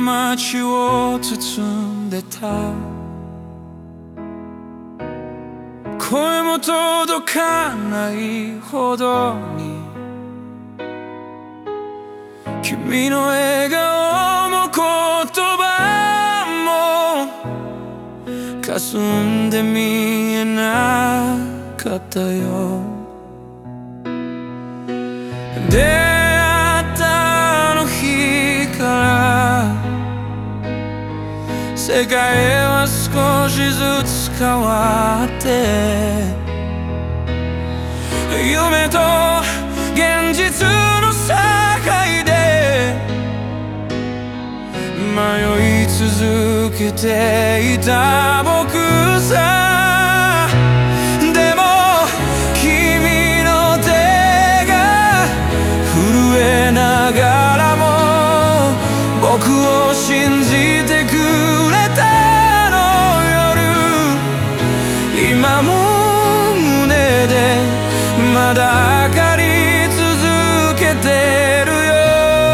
街を包んでた。声も届かないほどに君の笑顔も言葉も霞んで見えなかったよ。出会ったあの日から世界は少しずつ変わって、夢と現実の境で迷い続けていた僕さ。でも君の手が震えながらも僕を信じてくれたの夜。今も胸でまだ明かり続けてるよ。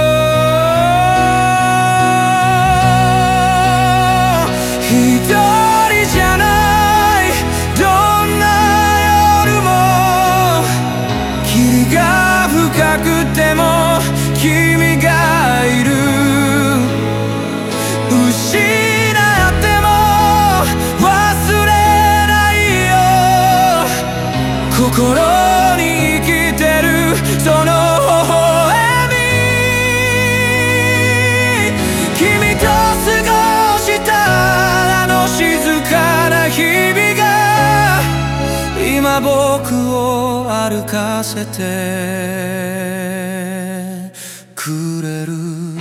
一人じゃないどんな夜も霧が深くても君がいる。失っても忘れないよ。心に生きてるその微笑み。君と過ごしたあの静かな日々が今僕を歩かせてくれる。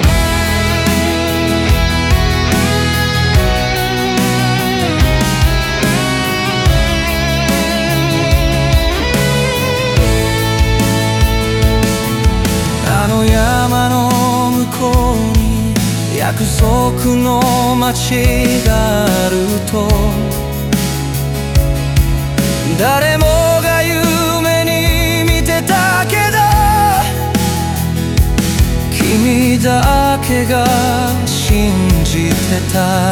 あの山の向こうに約束の街があると、誰もが夢に見てたけど君だけが信じてた。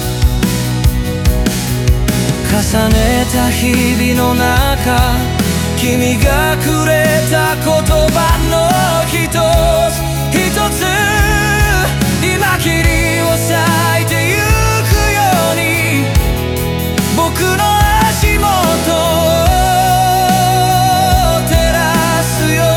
重ねた日々の中君がくれた言葉の一つ一つ今霧を咲いてゆくように僕の足元を照らすよ。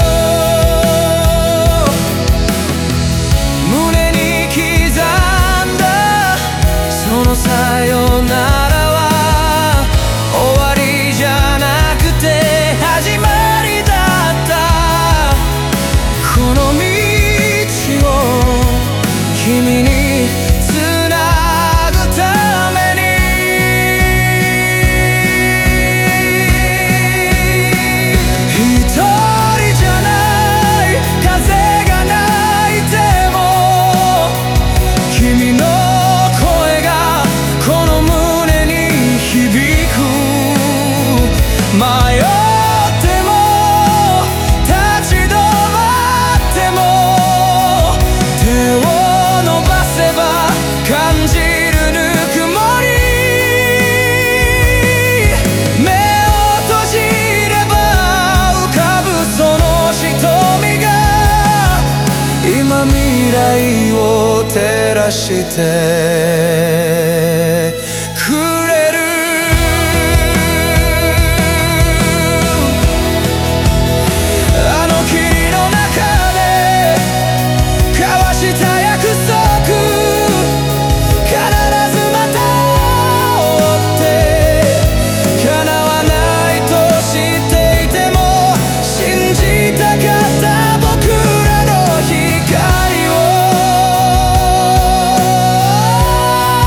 胸に刻んだそのさよならは終わりじゃなくて始まりだった。この道を君につなぐために。一人じゃない風が泣いても君の声がこの胸に響く。迷っても立ち止まっても手を伸ばせば感じるぬくもり。目を閉じれば浮かぶその瞳が今未来を照らしてくれる。あの霧の中で交わした約束必ずまた会って叶わないと知っていても信じたかった僕らの光を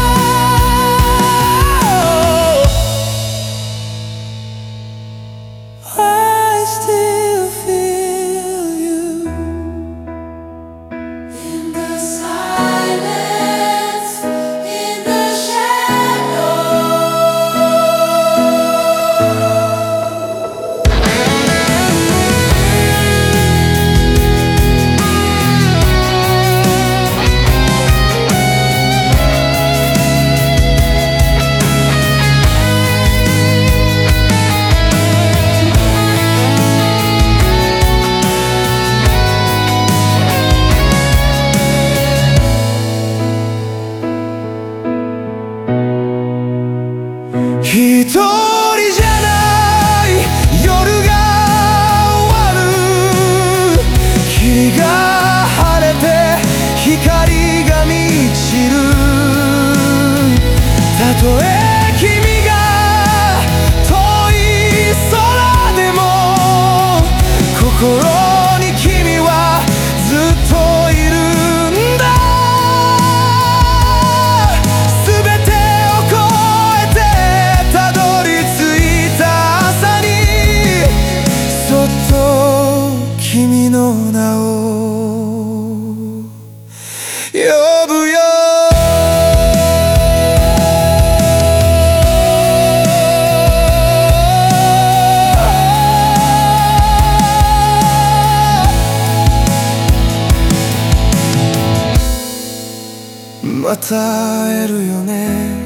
一人じゃない夜が終わる、日が晴れて光が満ちる。たとえ君が遠い空でも心に君はずっといるんだ。全てを越えてたどり着いた朝にそっと君の名を呼ぶよ。また会えるよね。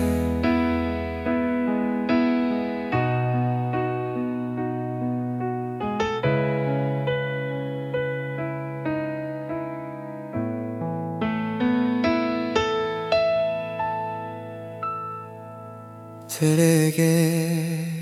テレゲ